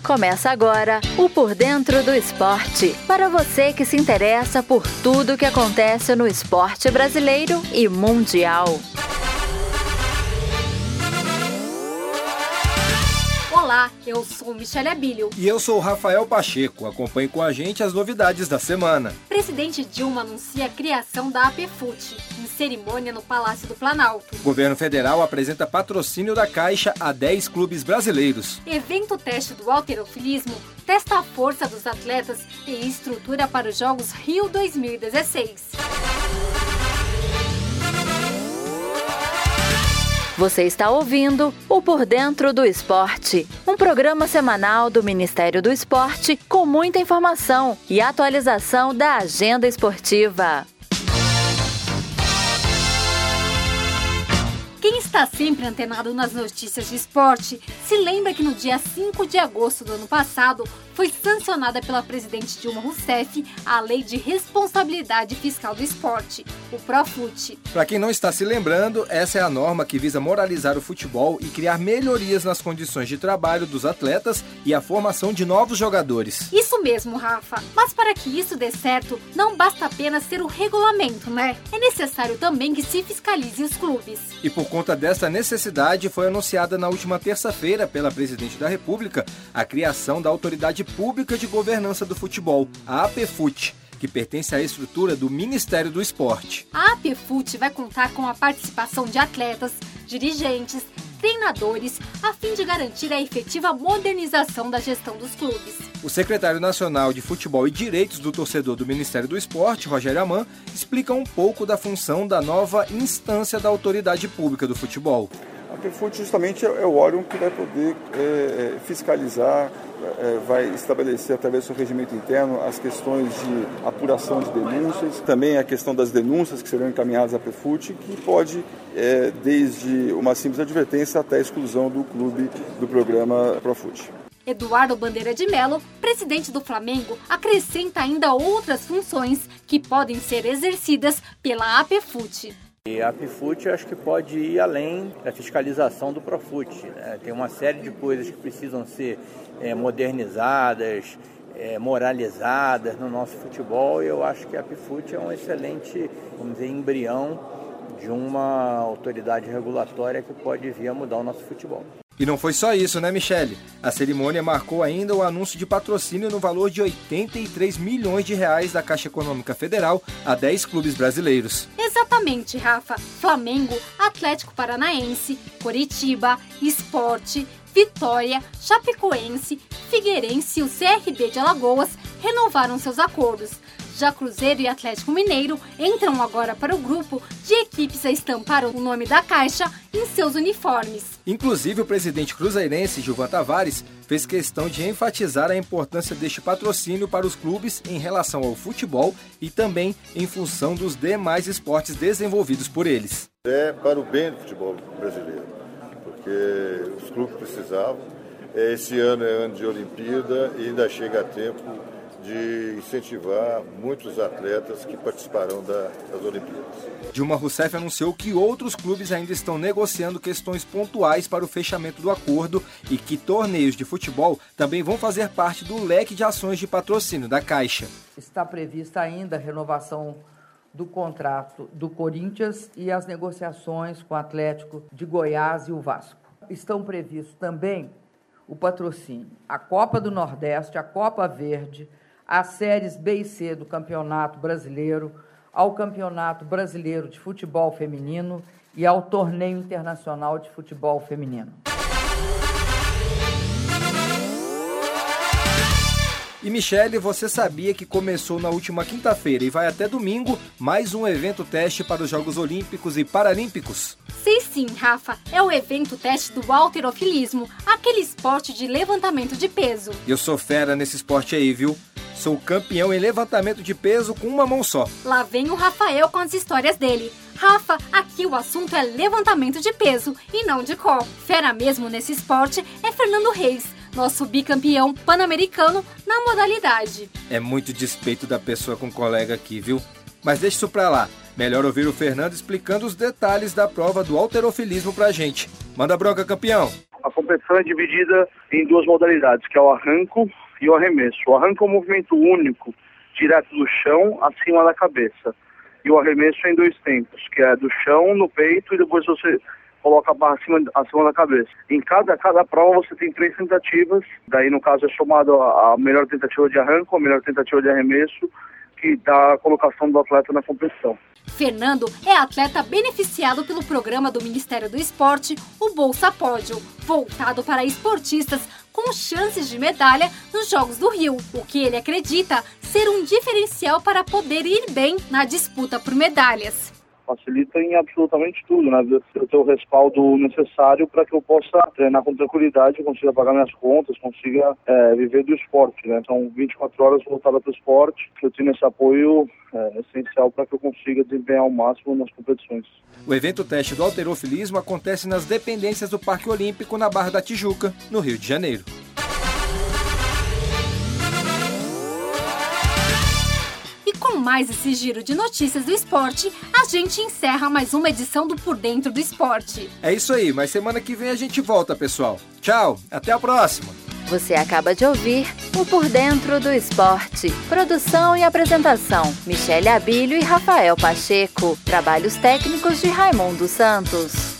Começa agora o Por Dentro do Esporte, para você que se interessa por tudo que acontece no esporte brasileiro e mundial. Olá, eu sou Michele Abílio. E eu sou o Rafael Pacheco. Acompanhe com a gente as novidades da semana. Presidente Dilma anuncia a criação da APFUT, em cerimônia no Palácio do Planalto. Governo Federal apresenta patrocínio da Caixa a 10 clubes brasileiros. Evento teste do halterofilismo testa a força dos atletas e estrutura para os Jogos Rio 2016. Você está ouvindo o Por Dentro do Esporte, um programa semanal do Ministério do Esporte com muita informação e atualização da agenda esportiva. Quem está sempre antenado nas notícias de esporte se lembra que no dia 5 de agosto do ano passado foi sancionada pela presidente Dilma Rousseff a Lei de Responsabilidade Fiscal do Esporte, o Profut. Para quem não está se lembrando, essa é a norma que visa moralizar o futebol e criar melhorias nas condições de trabalho dos atletas e a formação de novos jogadores. Isso mesmo, Rafa. Mas para que isso dê certo, não basta apenas ter o regulamento, né? É necessário também que se fiscalize os clubes. E por conta dessa necessidade, foi anunciada na última terça-feira pela Presidente da República a criação da Autoridade Pública de Governança do Futebol, a APFUT, que pertence à estrutura do Ministério do Esporte. A APFUT vai contar com a participação de atletas, dirigentes, treinadores, a fim de garantir a efetiva modernização da gestão dos clubes. O secretário nacional de Futebol e Direitos do Torcedor do Ministério do Esporte, Rogério Aman, explica um pouco da função da nova instância da Autoridade Pública do Futebol. A APFUT justamente é o órgão que vai poder fiscalizar, vai estabelecer através do seu regimento interno as questões de apuração de denúncias, também a questão das denúncias que serão encaminhadas à APFUT, que pode, desde uma simples advertência até a exclusão do clube do programa Profut. Eduardo Bandeira de Mello, presidente do Flamengo, acrescenta ainda outras funções que podem ser exercidas pela APFUT. E a APFUT acho que pode ir além da fiscalização do Profut, né? Tem uma série de coisas que precisam ser modernizadas, moralizadas no nosso futebol, e eu acho que a APFUT é um excelente, vamos dizer, embrião de uma autoridade regulatória que pode vir a mudar o nosso futebol. E não foi só isso, né, Michele? A cerimônia marcou ainda o anúncio de patrocínio no valor de R$83 milhões da Caixa Econômica Federal a 10 clubes brasileiros. Exatamente, Rafa. Flamengo, Atlético Paranaense, Coritiba, Sport, Vitória, Chapecoense, Figueirense e o CRB de Alagoas renovaram seus acordos. Já Cruzeiro e Atlético Mineiro entram agora para o grupo de equipes a estampar o nome da Caixa em seus uniformes. Inclusive, o presidente cruzeirense, Gilvan Tavares, fez questão de enfatizar a importância deste patrocínio para os clubes em relação ao futebol e também em função dos demais esportes desenvolvidos por eles. É para o bem do futebol brasileiro, porque os clubes precisavam. Esse ano é ano de Olimpíada e ainda chega a tempo de incentivar muitos atletas que participarão das Olimpíadas. Dilma Rousseff anunciou que outros clubes ainda estão negociando questões pontuais para o fechamento do acordo e que torneios de futebol também vão fazer parte do leque de ações de patrocínio da Caixa. Está prevista ainda a renovação do contrato do Corinthians e as negociações com o Atlético de Goiás e o Vasco. Estão previstos também o patrocínio à Copa do Nordeste, à Copa Verde, às séries B e C do Campeonato Brasileiro, ao Campeonato Brasileiro de Futebol Feminino e ao Torneio Internacional de Futebol Feminino. E Michele, você sabia que começou na última quinta-feira e vai até domingo mais um evento teste para os Jogos Olímpicos e Paralímpicos? Sei sim, Rafa. É o evento teste do halterofilismo, aquele esporte de levantamento de peso. Eu sou fera nesse esporte aí, viu? Sou campeão em levantamento de peso com uma mão só. Lá vem o Rafael com as histórias dele. Rafa, aqui o assunto é levantamento de peso e não de copo. Fera mesmo nesse esporte é Fernando Reis, nosso bicampeão pan-americano na modalidade. É muito despeito da pessoa com colega aqui, viu? Mas deixa isso pra lá. Melhor ouvir o Fernando explicando os detalhes da prova do halterofilismo pra gente. Manda bronca, campeão! A competição é dividida em duas modalidades, que é o arranco e o arremesso. O arranco é um movimento único, direto do chão acima da cabeça. E o arremesso é em 2 tempos, que é do chão no peito e depois você coloca a barra acima da cabeça. Em cada prova você tem 3 tentativas, daí no caso é somado a melhor tentativa de arranco, a melhor tentativa de arremesso, que dá a colocação do atleta na competição. Fernando é atleta beneficiado pelo programa do Ministério do Esporte, o Bolsa Pódio, voltado para esportistas com chances de medalha nos Jogos do Rio, o que ele acredita ser um diferencial para poder ir bem na disputa por medalhas. Facilita em absolutamente tudo, né? Eu tenho o respaldo necessário para que eu possa treinar com tranquilidade, consiga pagar minhas contas, consiga viver do esporte, né? São 24 horas voltadas para o esporte, eu tenho esse apoio essencial para que eu consiga desempenhar ao máximo nas competições. O evento teste do halterofilismo acontece nas dependências do Parque Olímpico, na Barra da Tijuca, no Rio de Janeiro. Com mais esse giro de notícias do esporte, a gente encerra mais uma edição do Por Dentro do Esporte. É isso aí, mas semana que vem a gente volta, pessoal. Tchau, até a próxima. Você acaba de ouvir o Por Dentro do Esporte. Produção e apresentação, Michele Abílio e Rafael Pacheco. Trabalhos técnicos de Raimundo Santos.